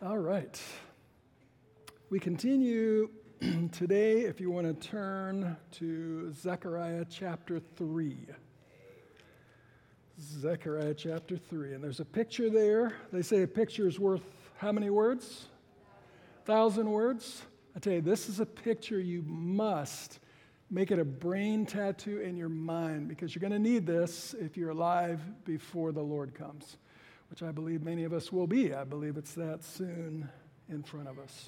All right. We continue today, if you want to turn to Zechariah chapter 3. Zechariah chapter 3. And there's a picture there. They say a picture is worth how many words? 1,000 words. I tell you, this is a picture you must make it a brain tattoo in your mind, because you're going to need this if you're alive before the Lord comes, which I believe many of us will be. I believe it's that soon in front of us.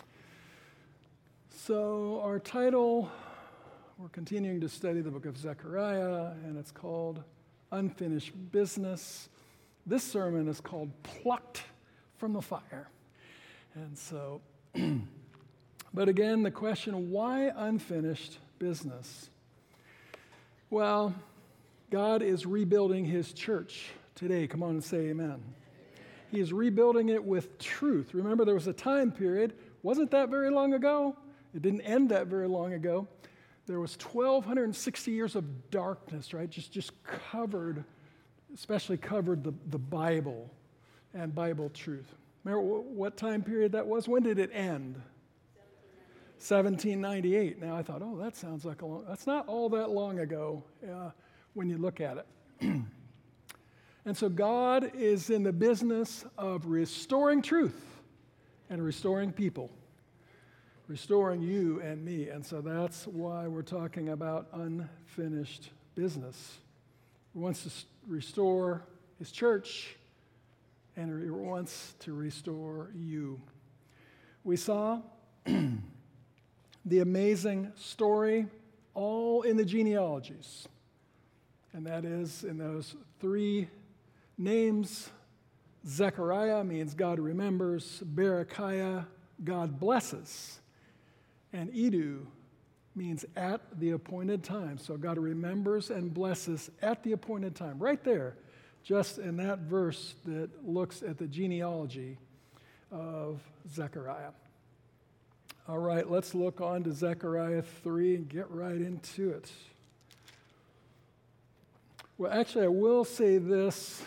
So our title, we're continuing to study the book of Zechariah, and it's called Unfinished Business. This sermon is called Plucked from the Fire. And so, but again, the question, why unfinished business? Well, God is rebuilding his church today. Come on and say amen. He is rebuilding it with truth. Remember, there was a time period, wasn't that very long ago? It didn't end that very long ago. There was 1,260 years of darkness, right? Just covered, especially covered the Bible and Bible truth. Remember what time period that was? When did it end? 1798. Now I thought, that sounds like that's not all that long ago when you look at it. And so God is in the business of restoring truth and restoring people, restoring you and me. And so that's why we're talking about unfinished business. He wants to restore his church, and he wants to restore you. We saw the amazing story all in the genealogies, and that is in those three names. Zechariah means God remembers, Berechiah, God blesses, and Iddu means at the appointed time. So God remembers and blesses at the appointed time. Right there, just in that verse that looks at the genealogy of Zechariah. All right, let's look on to Zechariah 3 and get right into it. Well, actually, I will say this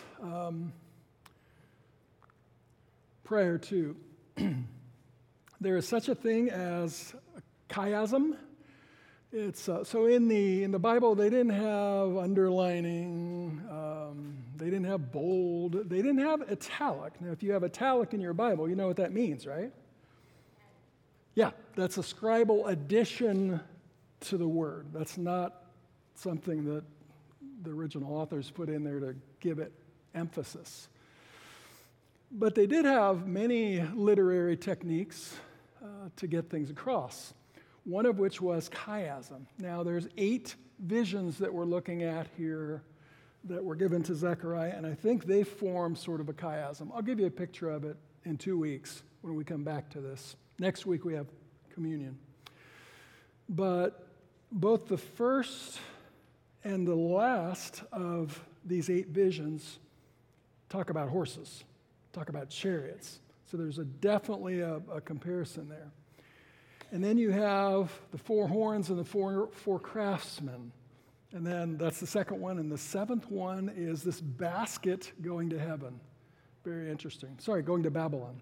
prior to. There is such a thing as a chiasm. It's so in the Bible, they didn't have underlining, they didn't have bold, they didn't have italic. Now, if you have italic in your Bible, you know what that means, right? Yeah, that's a scribal addition to the word. That's not something that the original authors put in there to give it emphasis. But they did have many literary techniques to get things across, one of which was chiasm. Now, there's 8 visions that we're looking at here that were given to Zechariah, and I think they form sort of a chiasm. I'll give you a picture of it in 2 weeks when we come back to this. Next week we have communion. But both the first and the last of these 8 visions talk about horses, talk about chariots. So there's definitely a comparison there. And then you have the 4 horns and the four craftsmen. And then that's the second one. And the 7th one is this basket going to heaven. Very interesting. Sorry, going to Babylon.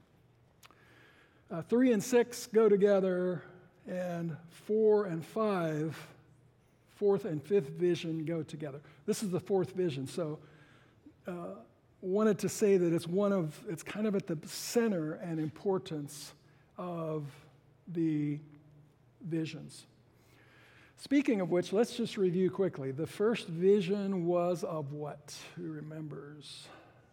3 and 6 go together, and 4 and 5, 4th and 5th vision go together. This is the 4th vision. So wanted to say that it's kind of at the center and importance of the visions. Speaking of which, let's just review quickly. The first vision was of what? Who remembers?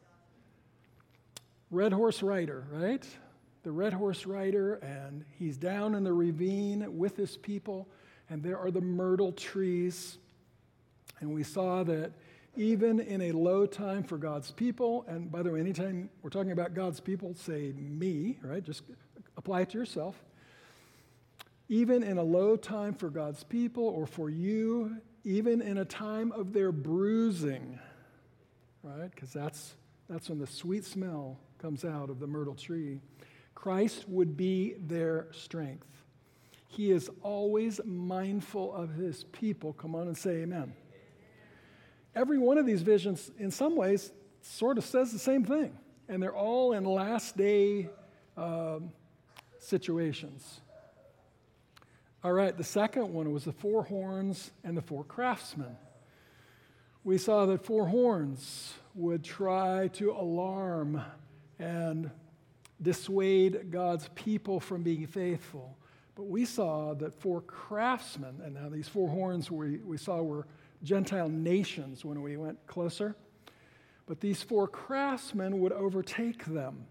Red horse rider, right? The red horse rider, and he's down in the ravine with his people, and there are the myrtle trees. And we saw that even in a low time for God's people, and by the way, anytime we're talking about God's people, say me, right? Just apply it to yourself. Even in a low time for God's people or for you, even in a time of their bruising, right? Because that's when the sweet smell comes out of the myrtle tree. Christ would be their strength. He is always mindful of his people. Come on and say amen. Every one of these visions, in some ways, sort of says the same thing. And they're all in last day situations. All right, the second one was the four horns and the four craftsmen. We saw that four horns would try to alarm and dissuade God's people from being faithful. But we saw that four craftsmen, and now these four horns we saw were Gentile nations when we went closer, but these four craftsmen would overtake them.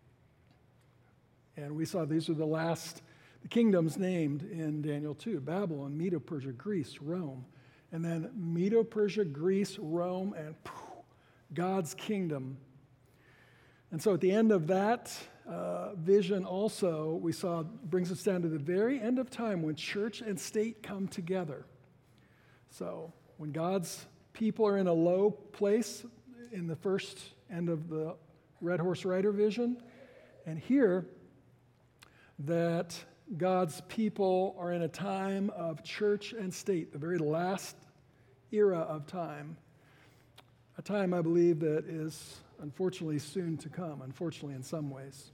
And we saw these are the kingdoms named in Daniel 2, Babylon, Medo-Persia, Greece, Rome. And then Medo-Persia, Greece, Rome, and God's kingdom. And so at the end of that vision also, we saw, brings us down to the very end of time when church and state come together. So when God's people are in a low place in the first end of the Red Horse Rider vision, and here that God's people are in a time of church and state, the very last era of time, a time I believe that is unfortunately soon to come, unfortunately in some ways.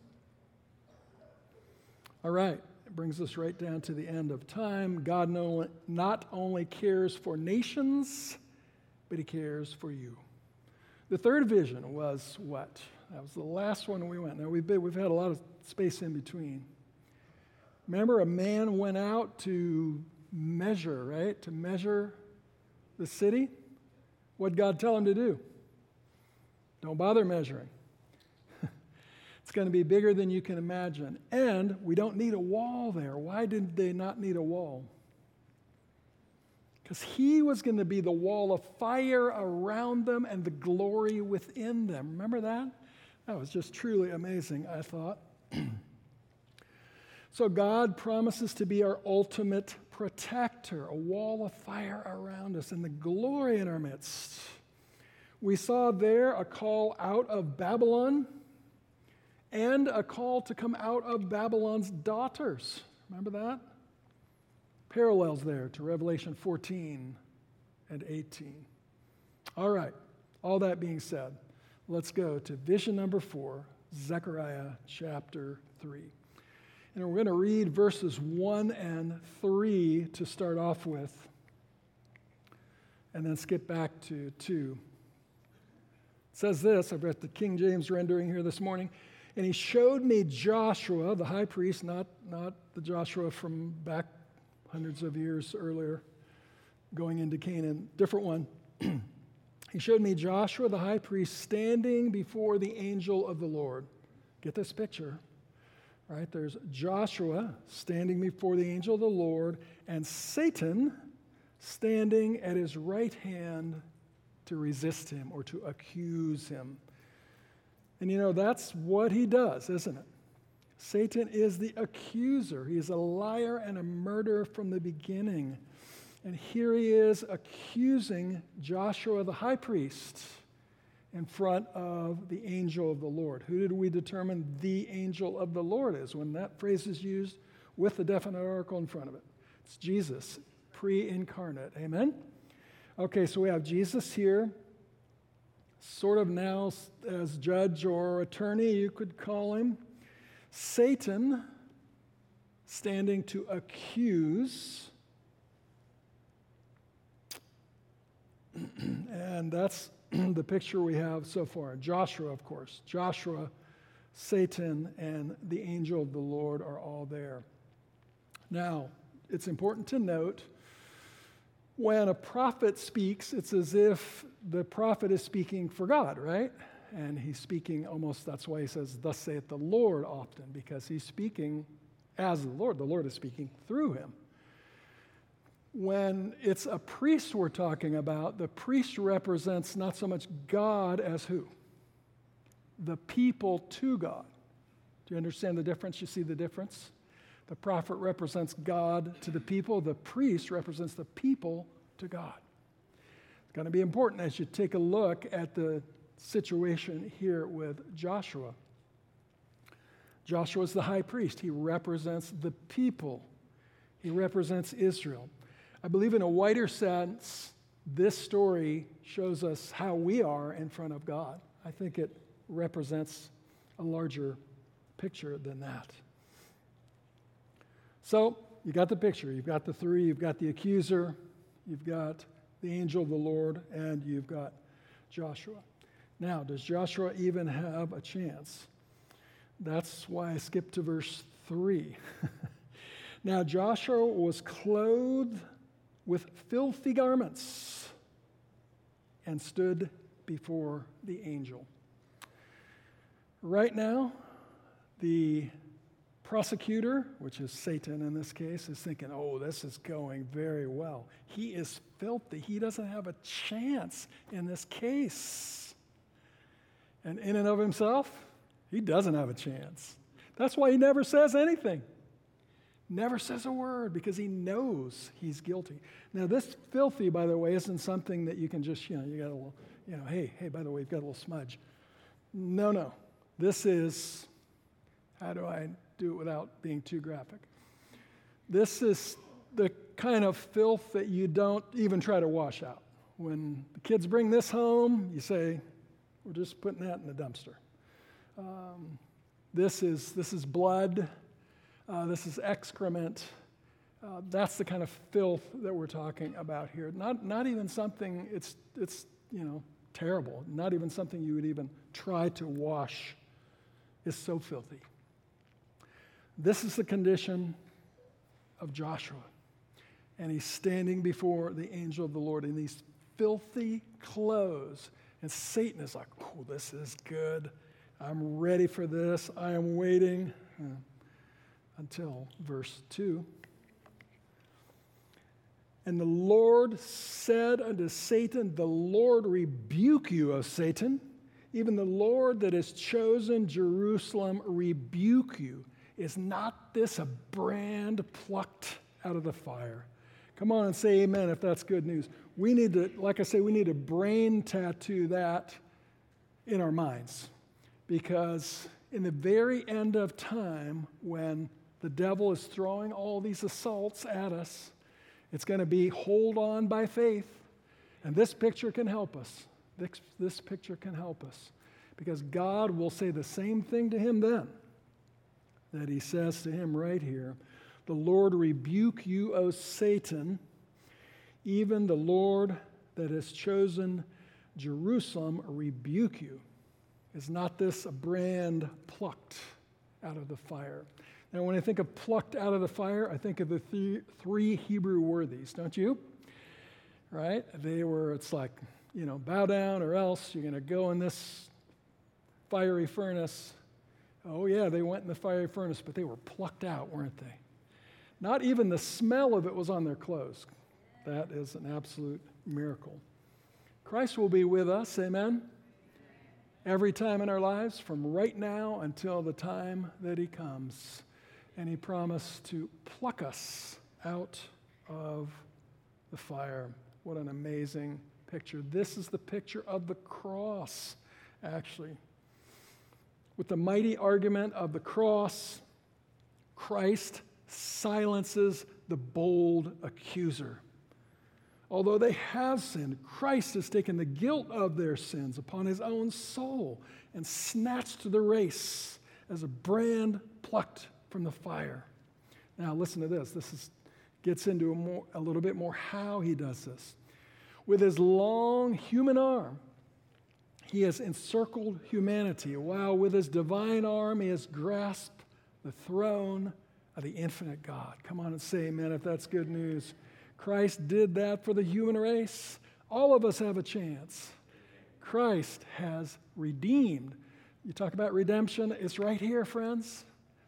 All right, it brings us right down to the end of time. God not only cares for nations, but he cares for you. The third vision was what? That was the last one we went. Now we've had a lot of space in between. Remember, a man went out to measure, right? To measure the city. What'd God tell him to do? Don't bother measuring. It's going to be bigger than you can imagine. And we don't need a wall there. Why did they not need a wall? Because he was going to be the wall of fire around them and the glory within them. Remember that? That was just truly amazing, I thought. So God promises to be our ultimate protector, a wall of fire around us and the glory in our midst. We saw there a call out of Babylon and a call to come out of Babylon's daughters. Remember that? Parallels there to Revelation 14 and 18. All right, all that being said, let's go to vision number 4, Zechariah chapter 3. And we're going to read verses 1 and 3 to start off with, and then skip back to 2. It says this, I've got the King James rendering here this morning, and he showed me Joshua, the high priest, not the Joshua from back hundreds of years earlier, going into Canaan, different one. He showed me Joshua, the high priest, standing before the angel of the Lord. Get this picture. Right, there's Joshua standing before the angel of the Lord, and Satan standing at his right hand to resist him or to accuse him. And you know, that's what he does, isn't it? Satan is the accuser. He is a liar and a murderer from the beginning. And here he is accusing Joshua, the high priest, in front of the angel of the Lord. Who did we determine the angel of the Lord is when that phrase is used with the definite article in front of it? It's Jesus, pre-incarnate. Amen? Okay, so we have Jesus here, sort of now as judge or attorney, you could call him. Satan standing to accuse. And that's the picture we have so far. Joshua, of course. Joshua, Satan, and the angel of the Lord are all there. Now, it's important to note, when a prophet speaks, it's as if the prophet is speaking for God, right? And he's speaking almost, that's why he says, thus saith the Lord often, because he's speaking as the Lord. The Lord is speaking through him. When it's a priest we're talking about, the priest represents not so much God as who? The people to God. Do you understand the difference? You see the difference? The prophet represents God to the people. The priest represents the people to God. It's going to be important as you take a look at the situation here with Joshua. Joshua is the high priest. He represents the people. He represents Israel. I believe in a wider sense, this story shows us how we are in front of God. I think it represents a larger picture than that. So you got the picture. You've got the three. You've got the accuser. You've got the angel of the Lord. And you've got Joshua. Now, does Joshua even have a chance? That's why I skipped to verse 3. Now Joshua was clothed with filthy garments and stood before the angel. Right now, the prosecutor, which is Satan in this case, is thinking, oh, this is going very well. He is filthy. He doesn't have a chance in this case. And in and of himself, he doesn't have a chance. That's why he never says anything. Never says a word, because he knows he's guilty. Now, this filthy, by the way, isn't something that you can just, you got a little, hey, by the way, you've got a little smudge. No. This is, how do I do it without being too graphic? This is the kind of filth that you don't even try to wash out. When the kids bring this home, you say, we're just putting that in the dumpster. This is blood. This is excrement. That's the kind of filth that we're talking about here. Not even something, it's terrible. Not even something you would even try to wash. Is so filthy. This is the condition of Joshua. And he's standing before the angel of the Lord in these filthy clothes. And Satan is like, oh, this is good. I'm ready for this. I am waiting. Until verse 2. And the Lord said unto Satan, the Lord rebuke you, O Satan. Even the Lord that has chosen Jerusalem rebuke you. Is not this a brand plucked out of the fire? Come on and say amen if that's good news. We need to, like I say, we need to brain tattoo that in our minds. Because in the very end of time, when the devil is throwing all these assaults at us, it's going to be hold on by faith. And this picture can help us. This picture can help us. Because God will say the same thing to him then that he says to him right here. The Lord rebuke you, O Satan, even the Lord that has chosen Jerusalem rebuke you. Is not this a brand plucked out of the fire? Now, when I think of plucked out of the fire, I think of the three Hebrew worthies, don't you? Right? It's like, bow down or else you're going to go in this fiery furnace. Oh, yeah, they went in the fiery furnace, but they were plucked out, weren't they? Not even the smell of it was on their clothes. That is an absolute miracle. Christ will be with us, amen? Every time in our lives, from right now until the time that he comes. And he promised to pluck us out of the fire. What an amazing picture. This is the picture of the cross, actually. With the mighty argument of the cross, Christ silences the bold accuser. Although they have sinned, Christ has taken the guilt of their sins upon his own soul and snatched the race as a brand plucked from the fire. Now listen to this. This gets into a little bit more how he does this. With his long human arm, he has encircled humanity, while with his divine arm he has grasped the throne of the infinite God. Come on and say amen if that's good news. Christ did that for the human race. All of us have a chance. Christ has redeemed. You talk about redemption, it's right here, friends.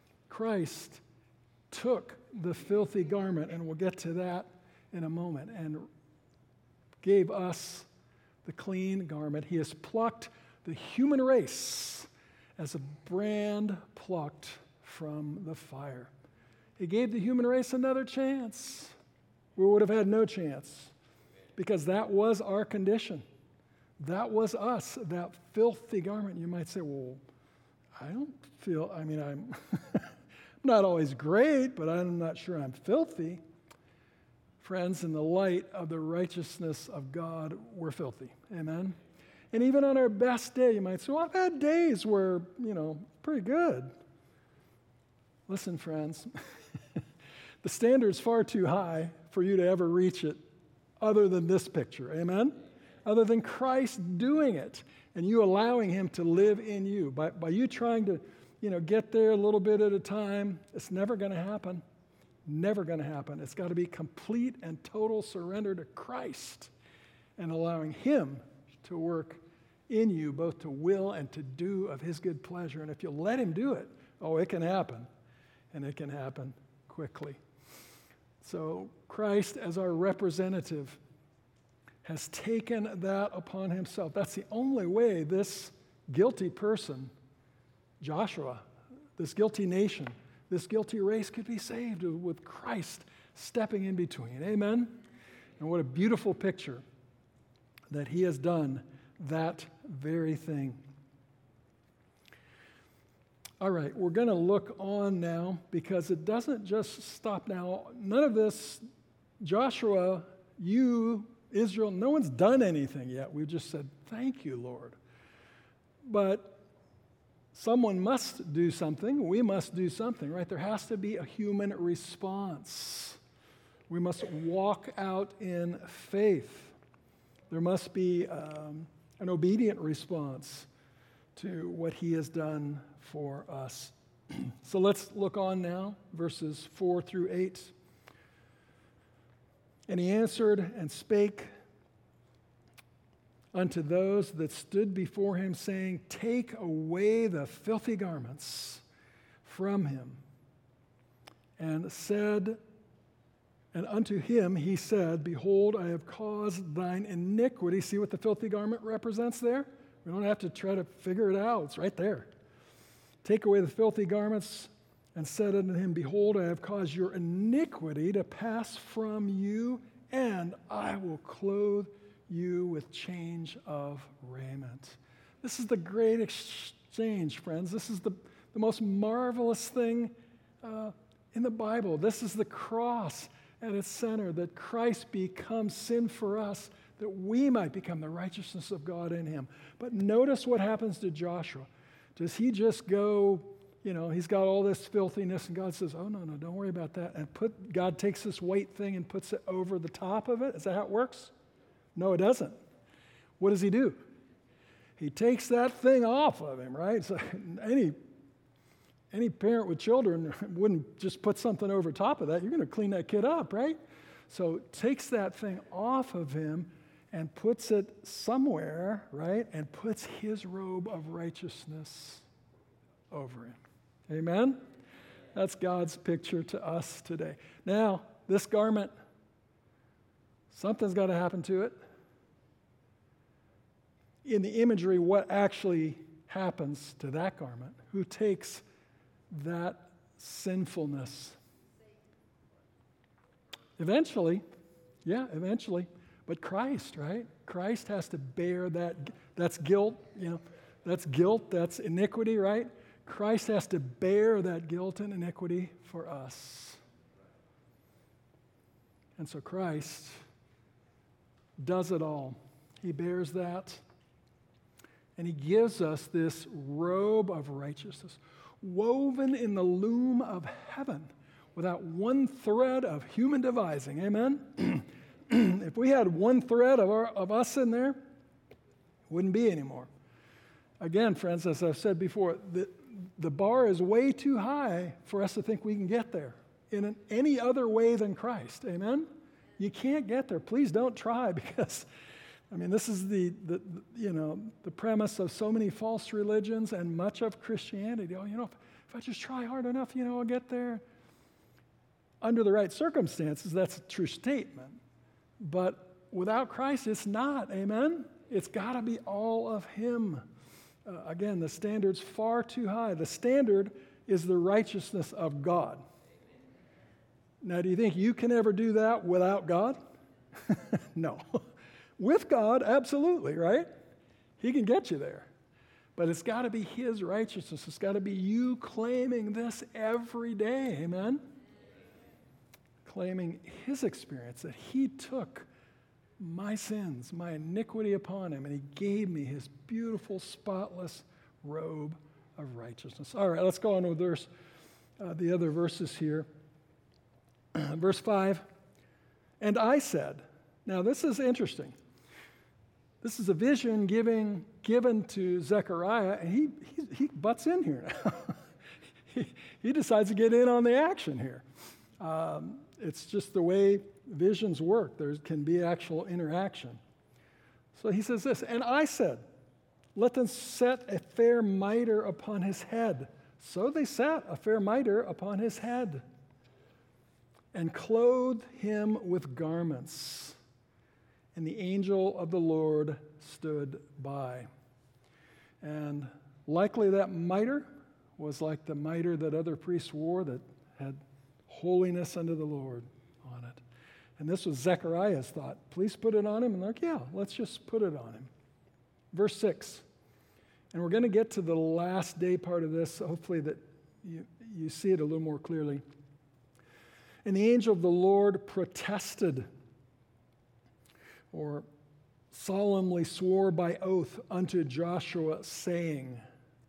Christ took the filthy garment, and we'll get to that in a moment, and gave us the clean garment. He has plucked the human race as a brand plucked from the fire. He gave the human race another chance. We would have had no chance because that was our condition. That was us, that filthy garment. You might say, well, I'm not always great, but I'm not sure I'm filthy. Friends, in the light of the righteousness of God, we're filthy. Amen? And even on our best day, you might say, well, I've had days where, pretty good. Listen, friends, the standard's far too high for you to ever reach it other than this picture, amen? Other than Christ doing it and you allowing him to live in you. By you trying to, get there a little bit at a time, it's never going to happen. Never going to happen. It's got to be complete and total surrender to Christ and allowing him to work in you, both to will and to do of his good pleasure. And if you let him do it, it can happen. And it can happen quickly. So Christ, as our representative, has taken that upon himself. That's the only way this guilty person, Joshua, this guilty nation, this guilty race could be saved, with Christ stepping in between. Amen? And what a beautiful picture that he has done that very thing. All right, we're going to look on now, because it doesn't just stop now. None of this, Joshua, you, Israel, no one's done anything yet. We've just said, thank you, Lord. But someone must do something. We must do something, right? There has to be a human response. We must walk out in faith. There must be an obedient response to what he has done for us. So let's look on now, verses 4 through 8. And he answered and spake unto those that stood before him, saying, take away the filthy garments from him. And unto him he said, behold, I have caused thine iniquity. See what the filthy garment represents there? We don't have to try to figure it out. It's right there. Take away the filthy garments, and said unto him, behold, I have caused your iniquity to pass from you, and I will clothe you with change of raiment. This is the great exchange, friends. This is the most marvelous thing in the Bible. This is the cross at its center, that Christ becomes sin for us, that we might become the righteousness of God in him. But notice what happens to Joshua. Does he just go, he's got all this filthiness, and God says, oh, no, don't worry about that. And God takes this weight thing and puts it over the top of it? Is that how it works? No, it doesn't. What does he do? He takes that thing off of him, right? So any parent with children wouldn't just put something over top of that. You're going to clean that kid up, right? So takes that thing off of him and puts it somewhere, right? And puts his robe of righteousness over him. Amen? That's God's picture to us today. Now, this garment, something's got to happen to it. In the imagery, what actually happens to that garment? Who takes that sinfulness? Eventually. But Christ, right? Christ has to bear that. That's guilt, that's guilt, that's iniquity, right? Christ has to bear that guilt and iniquity for us. And so Christ does it all. He bears that, and he gives us this robe of righteousness, woven in the loom of heaven, without one thread of human devising. Amen? If we had one thread of us in there, it wouldn't be anymore. Again, friends, as I've said before, the bar is way too high for us to think we can get there in any other way than Christ. Amen? You can't get there. Please don't try, because, this is the premise of so many false religions and much of Christianity. If I just try hard enough, I'll get there. Under the right circumstances, that's a true statement. But without Christ, it's not. Amen? It's got to be all of him. Again, the standard's far too high. The standard is the righteousness of God. Now, do you think you can ever do that without God? No. With God, absolutely, right? He can get you there. But it's got to be his righteousness. It's got to be you claiming this every day. Amen? Claiming his experience, that he took my sins, my iniquity upon him, and he gave me his beautiful, spotless robe of righteousness. All right, let's go on with verse the other verses here. Verse 5, and I said, now this is interesting. This is a vision given to Zechariah, and he butts in here now. he decides to get in on the action here. It's just the way visions work. There can be actual interaction. So he says this, and I said, let them set a fair mitre upon his head. So they set a fair mitre upon his head and clothed him with garments. And the angel of the Lord stood by. And likely that mitre was like the mitre that other priests wore that had holiness unto the Lord on it. And this was Zechariah's thought. Please put it on him. And they're like, yeah, let's just put it on him. Verse 6. And we're going to get to the last day part of this, hopefully that you see it a little more clearly. And the angel of the Lord protested, or solemnly swore by oath unto Joshua, saying,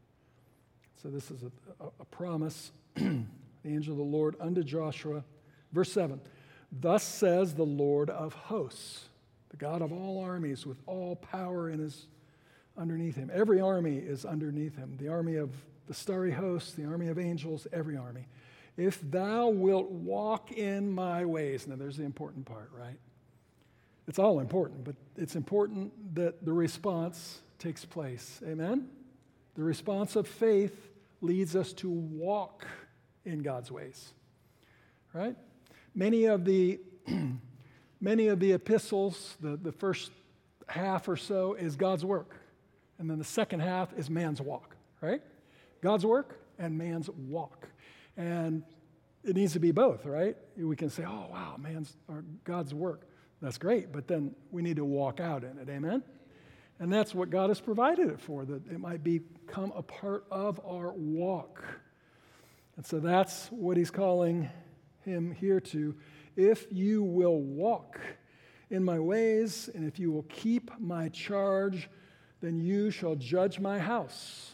so this is a promise, the angel of the Lord unto Joshua. Verse 7, thus says the Lord of hosts, the God of all armies, with all power underneath him. Every army is underneath him. The army of the starry hosts, the army of angels, every army. If thou wilt walk in my ways. Now there's the important part, right? It's all important, but it's important that the response takes place. Amen? The response of faith leads us to walk in God's ways, right? Many of the epistles, the first half or so is God's work, and then the second half is man's walk, right? God's work and man's walk. And it needs to be both, right? We can say, oh, wow, God's work. That's great, but then we need to walk out in it, amen? And that's what God has provided it for, that it might become a part of our walk. And so that's what he's calling him here to. If you will walk in my ways, and if you will keep my charge, then you shall judge my house,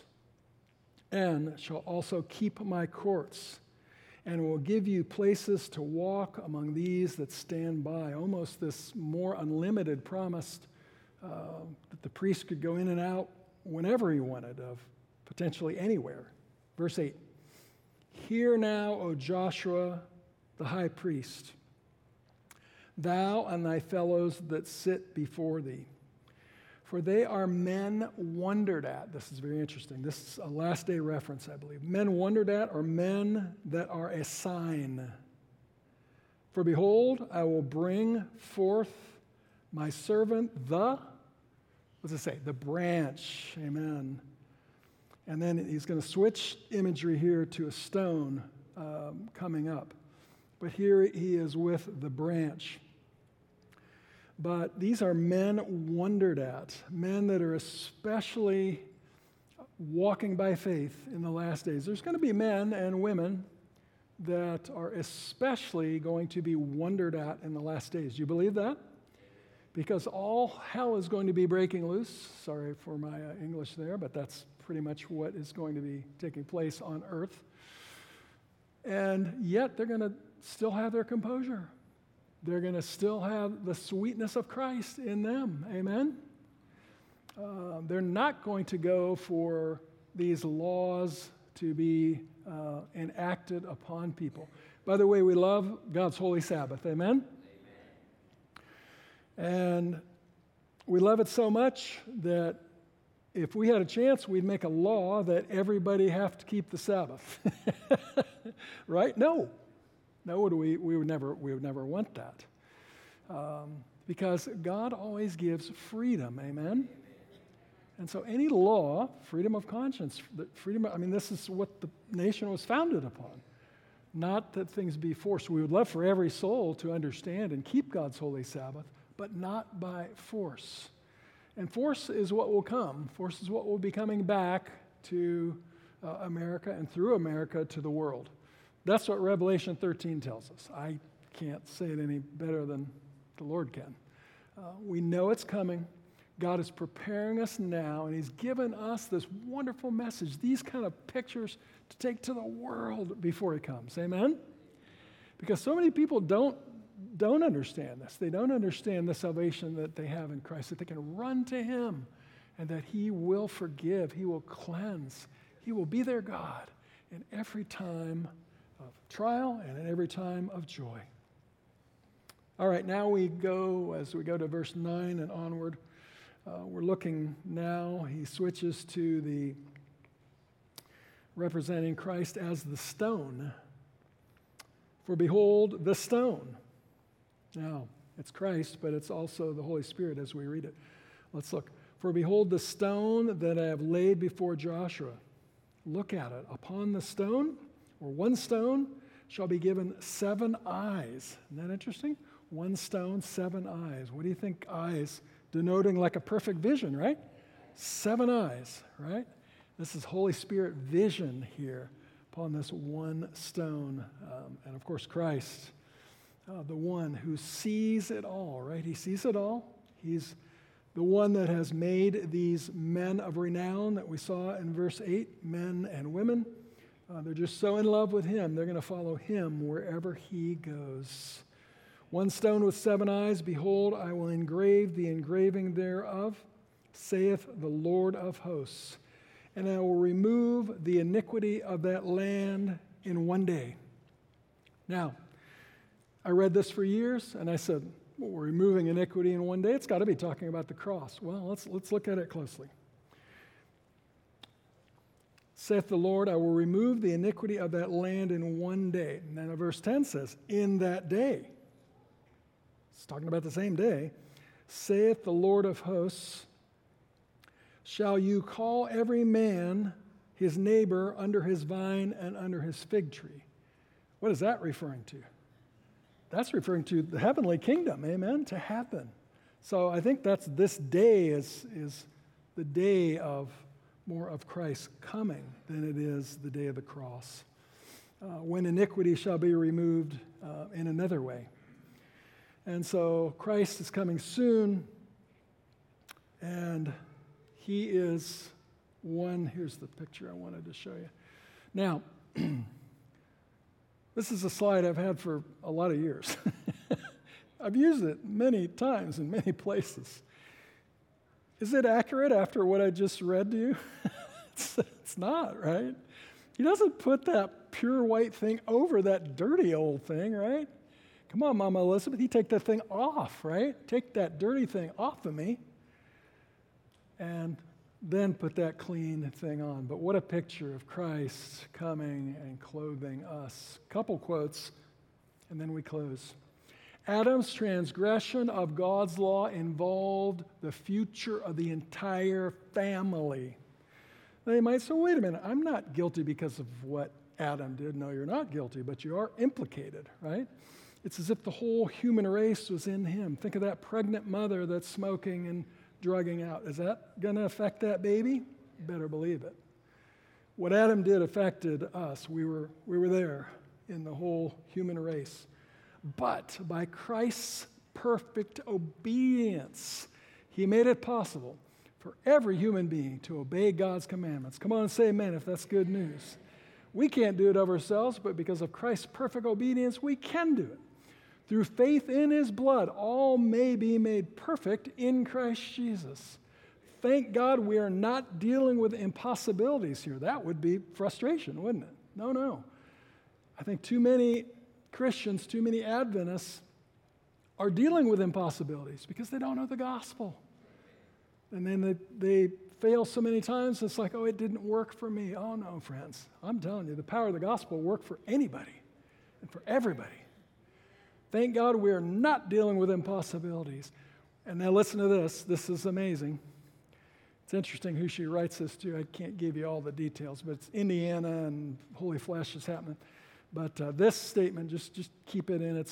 and shall also keep my courts, and will give you places to walk among these that stand by. Almost this more unlimited promise that the priest could go in and out whenever he wanted, of potentially anywhere. Verse 8, hear now, O Joshua, the high priest, thou and thy fellows that sit before thee. For they are men wondered at. This is very interesting. This is a last day reference, I believe. Men wondered at, or men that are a sign. For behold, I will bring forth my servant, what's it say? The branch. Amen. And then he's going to switch imagery here to a stone coming up. But here he is with the branch. But these are men wondered at, men that are especially walking by faith in the last days. There's going to be men and women that are especially going to be wondered at in the last days. Do you believe that? Because all hell is going to be breaking loose. Sorry for my English there, but that's pretty much what is going to be taking place on earth. And yet they're going to still have their composure. They're going to still have the sweetness of Christ in them. Amen? They're not going to go for these laws to be enacted upon people. By the way, we love God's holy Sabbath. Amen? And we love it so much that if we had a chance, we'd make a law that everybody have to keep the Sabbath. Right? No, we would never want that. Because God always gives freedom, amen? And so any law, freedom of conscience, this is what the nation was founded upon. Not that things be forced. We would love for every soul to understand and keep God's holy Sabbath, but not by force. And force is what will come. Force is what will be coming back to America and through America to the world. That's what Revelation 13 tells us. I can't say it any better than the Lord can. We know it's coming. God is preparing us now, and he's given us this wonderful message, these kind of pictures to take to the world before he comes. Amen? Because so many people don't understand this. They don't understand the salvation that they have in Christ, that they can run to him and that he will forgive, he will cleanse, he will be their God in every time of trial and in every time of joy. All right, now as we go to verse 9 and onward, we're looking now, he switches to the representing Christ as the stone. For behold, the stone. Now, it's Christ, but it's also the Holy Spirit as we read it. Let's look. For behold, the stone that I have laid before Joshua. Look at it. Upon the stone, or one stone, shall be given 7 eyes. Isn't that interesting? One stone, 7 eyes. What do you think eyes? Denoting like a perfect vision, right? 7 eyes, right? This is Holy Spirit vision here upon this one stone. And of course, Christ, the one who sees it all, right? He sees it all. He's the one that has made these men of renown that we saw in verse 8, men and women. They're just so in love with him, they're going to follow him wherever he goes. One stone with 7 eyes, behold, I will engrave the engraving thereof, saith the Lord of hosts. And I will remove the iniquity of that land in one day. Now, I read this for years, and I said, well, we're removing iniquity in one day. It's got to be talking about the cross. Well, let's look at it closely. Saith the Lord, I will remove the iniquity of that land in one day. And then verse 10 says, in that day. It's talking about the same day. Saith the Lord of hosts, shall you call every man his neighbor under his vine and under his fig tree? What is that referring to? That's referring to the heavenly kingdom, amen, to heaven. So I think that's this day is the day of more of Christ coming than it is the day of the cross, when iniquity shall be removed in another way. And so Christ is coming soon, and he is one. Here's the picture I wanted to show you. Now, this is a slide I've had for a lot of years. I've used it many times in many places. Is it accurate after what I just read to you? It's not, right? He doesn't put that pure white thing over that dirty old thing, right? Come on, Mama Elizabeth, you take that thing off, right? Take that dirty thing off of me and then put that clean thing on. But what a picture of Christ coming and clothing us. Couple quotes, and then we close. Adam's transgression of God's law involved the future of the entire family. Now you might say, wait a minute, I'm not guilty because of what Adam did. No, you're not guilty, but you are implicated, right? It's as if the whole human race was in him. Think of that pregnant mother that's smoking and drugging out. Is that going to affect that baby? You better believe it. What Adam did affected us. We were there in the whole human race. But by Christ's perfect obedience, he made it possible for every human being to obey God's commandments. Come on and say amen if that's good news. We can't do it of ourselves, but because of Christ's perfect obedience, we can do it. Through faith in his blood, all may be made perfect in Christ Jesus. Thank God we are not dealing with impossibilities here. That would be frustration, wouldn't it? No. I think too many Christians, too many Adventists are dealing with impossibilities because they don't know the gospel. And then they fail so many times, it's like, oh, it didn't work for me. Oh, no, friends. I'm telling you, the power of the gospel will work for anybody and for everybody. Thank God we are not dealing with impossibilities. And now listen to this. This is amazing. It's interesting who she writes this to. I can't give you all the details, but it's Indiana and Holy Flesh is happening. But this statement, just keep it in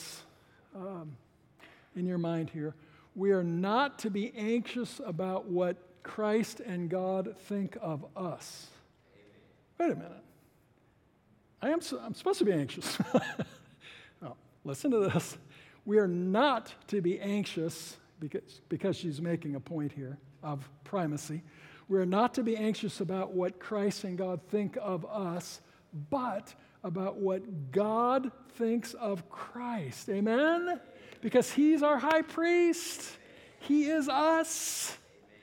in your mind here. We are not to be anxious about what Christ and God think of us. Wait a minute. I'm supposed to be anxious. Oh, listen to this. We are not to be anxious because she's making a point here. of primacy. We're not to be anxious about what Christ and God think of us, but about what God thinks of Christ. Amen? Because he's our high priest. He is us.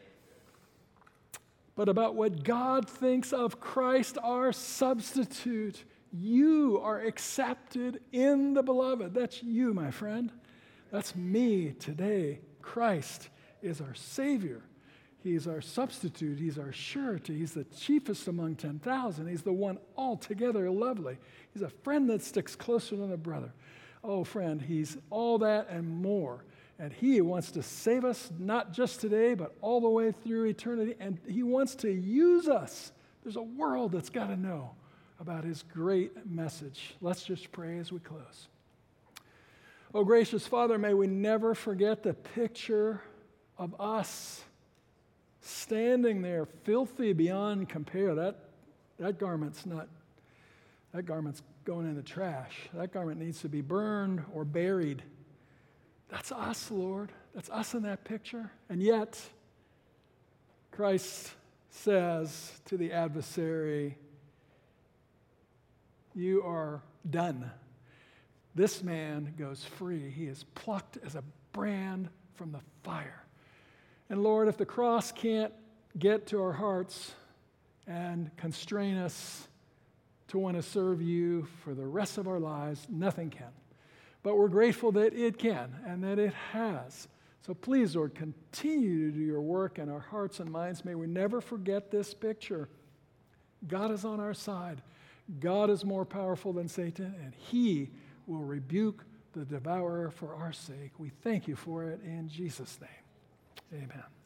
But about what God thinks of Christ, our substitute. You are accepted in the beloved. That's you, my friend. That's me today. Christ is our Savior. He's our substitute. He's our surety. He's the chiefest among 10,000. He's the one altogether lovely. He's a friend that sticks closer than a brother. Oh, friend, he's all that and more. And he wants to save us, not just today, but all the way through eternity. And he wants to use us. There's a world that's got to know about his great message. Let's just pray as we close. Oh, gracious Father, may we never forget the picture of us standing there, filthy beyond compare. That garment's going in the trash. That garment needs to be burned or buried. That's us, Lord. That's us in that picture. And yet, Christ says to the adversary, you are done. This man goes free. He is plucked as a brand from the fire. And Lord, if the cross can't get to our hearts and constrain us to want to serve you for the rest of our lives, nothing can. But we're grateful that it can and that it has. So please, Lord, continue to do your work in our hearts and minds. May we never forget this picture. God is on our side. God is more powerful than Satan, and he will rebuke the devourer for our sake. We thank you for it in Jesus' name. Amen.